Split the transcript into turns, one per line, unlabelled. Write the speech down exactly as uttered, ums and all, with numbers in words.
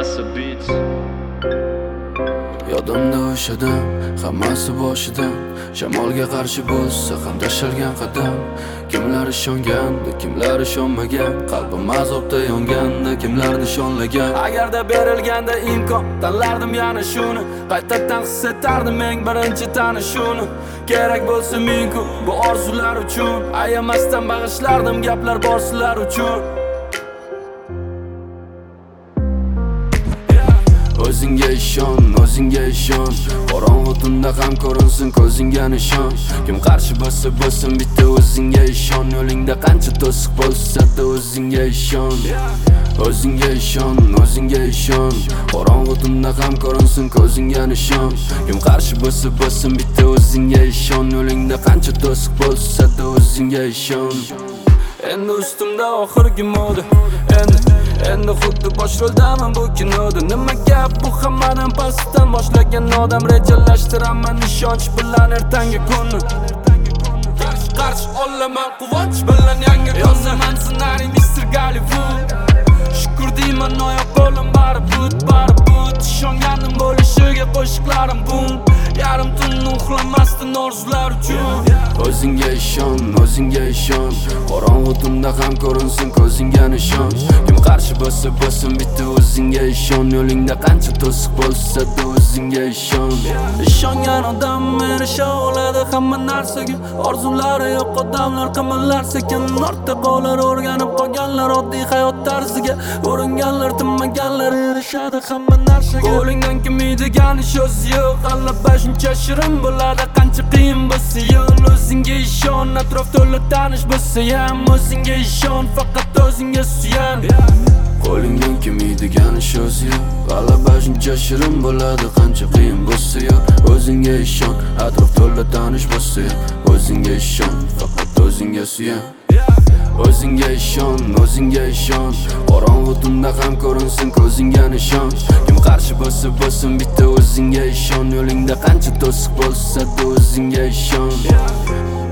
Massive Beats.
Yodimda o'shadan, hammasi boshidan shamolga qarshi bo'lsa ham tashalgan qadam. Kimlar ishongandi, kimlar ishonmagan, qalbim azobda yonganda kimlar nishonlagan. Agarda berilganda imkon, tanlardim yana shuni, qaytadan his etardim eng birinchi tanishuvni. Kerak bo'lsa ming kun bu orzular uchun, ayamasdan bag'ishlardim gaplar bor sizlar uchun. O'zingga ishon, o'zingga ishon, qorong'u tunda ham ko'rinsin ko'zingga nishon. Kim qarshi bo'lsa bo'lsin bitta o'zingga ishon, yo'lingda qancha to'siq bo'lsa-da o'zingga ishon. O'zingga ishon, o'zingga ishon, qorong'u tunda ham ko'rinsin ko'zingga nishon. Kim qarshi bo'lsa bo'lsin bitta o'zingga ishon, yo'lingda qancha to'siq bo'lsa-da o'zingga ishon. Endi ustimda oxirgi moda, endi Endi xuddi bosh roldaman bu kinoda. Nima gap bu hammadan pastdan boshlagan odam, rejalashtiraman ishonch bilan ertangi kunni. Qarshi qarshi olaman quvonch bilan yangi yozaman ssenariy mister Gollywood. Shukr deyman oyoq qo'lim bari but, bari but. Ishonganim bo'lishiga qo'shiqlarim bum. Yarim tunni uxlamasdan orzular uchun. O'zingga ishon, o'zingga ishon, qorong'u tunda ham ko'rinsin ko'zingga nishon. Kim qarshi bo'lsa bo'lsin bitta o'zingga ishon, yo'lingda qancha to'siq bo'lsa-da o'zingga ishon. Ishongan odam erisha oladi hamma narsaga. Orzulari yo'q odamlar qimirlar sekin, ortda qolar o'rganib qolganlar oddiy hayot tarziga. Uringanlar tinmaganlar erishadi hamma narsaga. Qo'lingdan kelmaydigan ish o'zi yo'q, g'alaba shuncha shirin bo'ladi qancha qiyin bo'lsa yo'l. O'zingga ishon, atrof to'la tanish bo'lsa ham o'zingga ishon, faqat o'zingga suyan. Qo'lingdan kelmaydigan ish o'zi yo'q, g'alaba shuncha shirin bo'ladi qancha qiyin bo'lsa yo'l. O'zingga ishon, atrof to'la tanish bo'lsa ham o'zingga ishon, faqat o'zingga suyan. O'zingga ishon, o'zingga ishon, qorong'u tunda ham ko'rinsin ko'zingga nishon. Kim qarshi bo'lsa bo'lsin bitta o'zingga ishon, yo'lingda qancha to'siq bo'lsa-da o'zingga ishon.